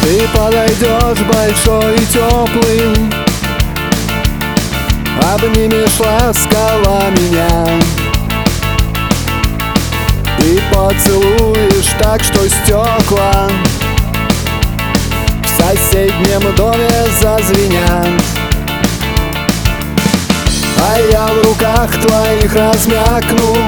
Ты подойдешь большой и теплый, обнимешь ласково меня и поцелуешь так, что стекла в соседнем доме зазвенят. А я в руках твоих размякну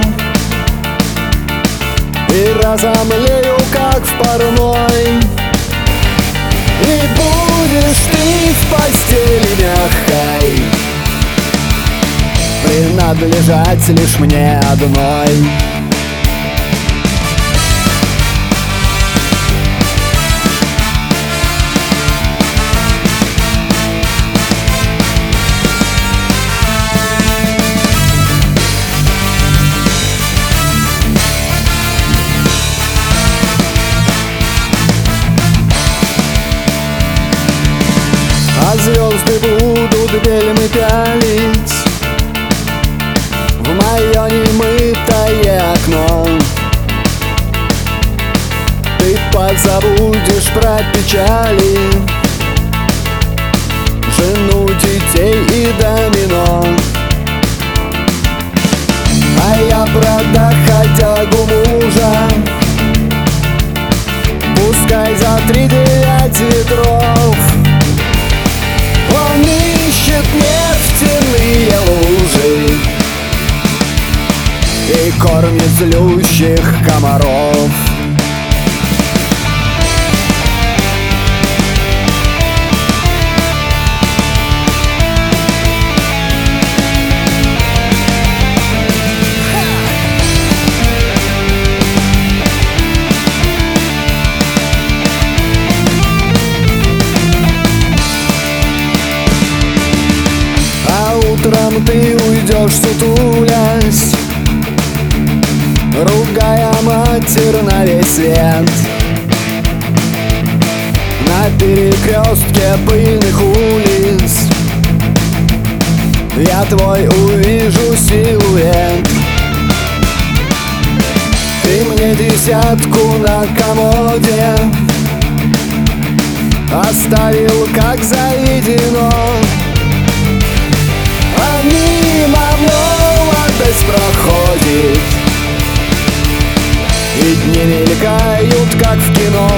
и разомлею, как в парной. И будешь ты в постели мягкой принадлежать лишь мне одной. А звезды будут бельмы пялить в мое немытое окно. Ты позабудешь про печали, жену, детей и домино. А я про доходягу мужа, пускай за 3-9 ветров. Он ищет нефтяные лужи и кормит злющих комаров. Утром ты уйдешь, сутулясь, ругая матерь на весь свет. На перекрестке пыльных улиц я твой увижу силуэт. Ты мне 10 на комоде оставил, как заведено. А мимо молодость проходит, и дни мелькают, как в кино.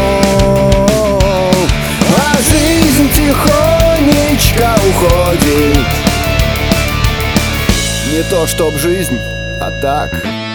А жизнь тихонечко уходит. Не то чтоб жизнь, а так.